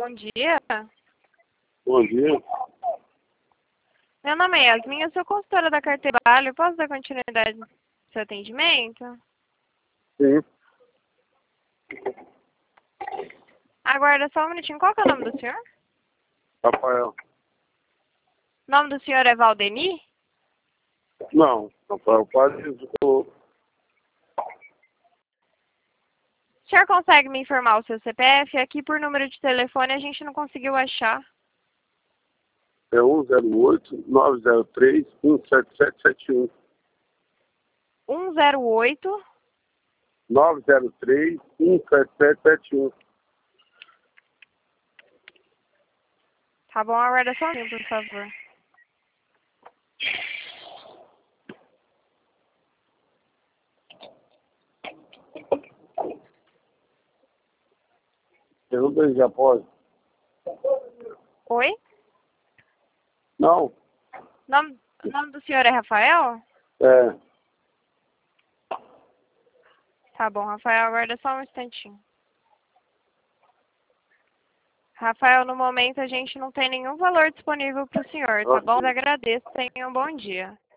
Bom dia. Bom dia. Meu nome é Yasmin, eu sou consultora da Carteira Trabalho. Posso dar continuidade no seu atendimento? Sim. Aguarda só um minutinho. Qual que é o nome do senhor? Rafael. O nome do senhor é Valdeni? Não, Rafael Paris. O senhor consegue me informar o seu CPF? Aqui por número de telefone a gente não conseguiu achar. É 108-903-17771. 108. 903-17771. Tá bom, aguarda só um minuto, por favor. Pergunta aí, já pode? Oi? Não. O nome do senhor é Rafael? É. Tá bom, Rafael, aguarda só um instantinho. Rafael, no momento a gente não tem nenhum valor disponível para o senhor, tá bom? Agradeço, tenha um bom dia.